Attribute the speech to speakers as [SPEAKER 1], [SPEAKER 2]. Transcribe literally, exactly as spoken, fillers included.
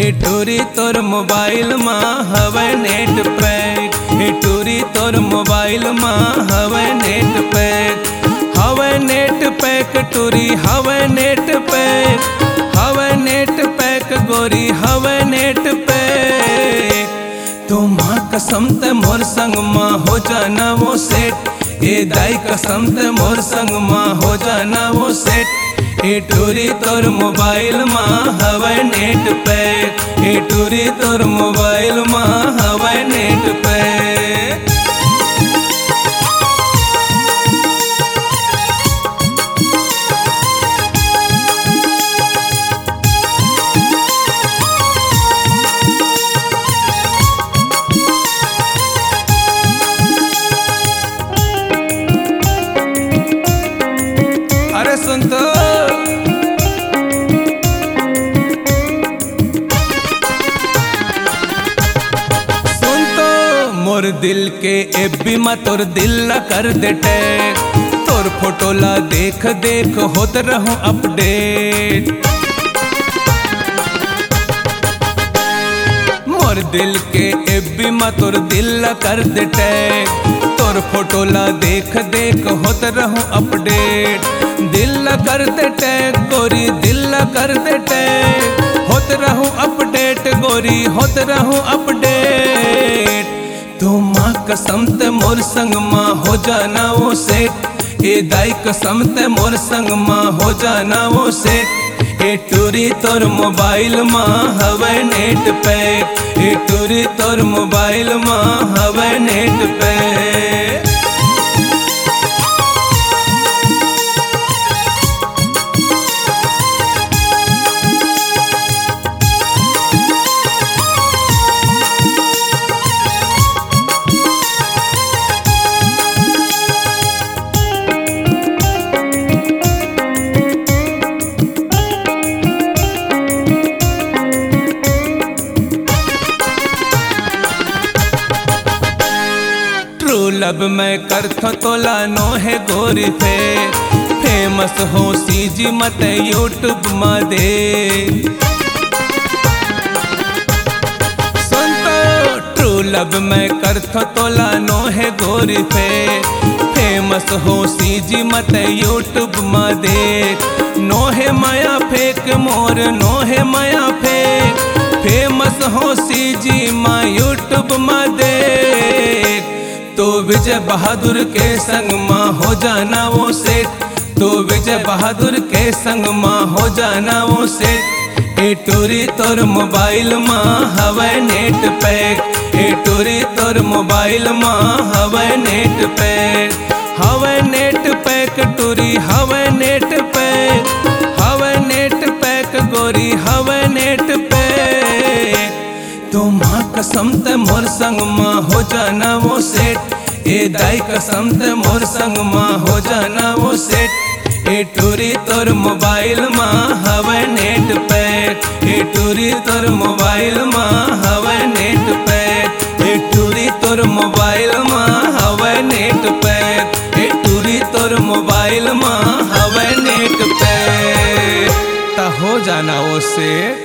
[SPEAKER 1] ए टूरी तोर मोबाइल माँ हवे नेट पैक, ए टूरी तोर मोबाइल माँ हवे नेट पैक, हवे नेट पैक टूरी हवे नेट पैक, हवे नेट पैक गोरी हवे नेट पैक। तो माँ कसम ते मोर संग माँ हो जाना वो सेट, ए दाई कसम ते मोर संग माँ हो जाना वो सेट। ए टूरी तोर मोबाइल माँ हवे नेट पैक, ए टूरी तोर मोबाइल माँ हवे नेट पैक। अरे सुन तो सुन तो मोर दिल के एबी मा तोर दिल ला कर दे टैग, तोर फोटो ला देख देख होत रहूं अपडेट। मोर दिल के एबी मा तोर दिल ला कर दे टैग, तोर फोटो ला देख देख होत रहूं अपडेट। दिल ला कर दे टैग गोरी दिल ला कर दे टैग, होत रहूं अपडेट गोरी होत रहूं अपडेट। तो माँ कसम ते मोर संग माँ हो जाना वो सेट, ए दाई कसम ते मोर संग माँ हो जाना वो सेट। ए टूरी तोर मोबाइल माँ हवे नेट पैक, ए टूरी तोर मोबाइल माँ हवे नेट पैक। ट्रू लब मैं करथो तोला नो है गोरी फे, फेमस हो सीजी मत यूट्यूब मा दे। सुन तो ट्रू लब मैं करथो तोला नो है गोरी फे, फेमस हो सीजी मत यूट्यूब मा दे। नो है माया फेक मोर नो है माया फेक, फेमस हो सीजी मा यूट्यूब मा दे। तो विजय बहादुर के संग माँ हो जाना वो सेट, तो विजय बहादुर के संग माँ हो जाना वो सेट। ए टूरी तोर मोबाइल माँ हवे नेट पैक, ए टूरी तोर मोबाइल माँ हवे नेट पैक, हवे नेट पैक टूरी हवे नेट पैक, हवे नेट पैक गोरी हवे नेट पैक। तो माँ कसम ते मोर संग माँ हो जाना वो सेट, ए दाई कसम ते मोर संग माँ हो जाना वो सेट। ए टूरी तोर मोबाइल माँ हवे नेट पैक, ए टूरी तोर मोबाइल माँ हवे नेट पैक, ए टूरी तोर मोबाइल माँ हवे नेट पैक, ए टूरी तोर मोबाइल माँ हवे नेट पैक। ता हो जाना वो सेट।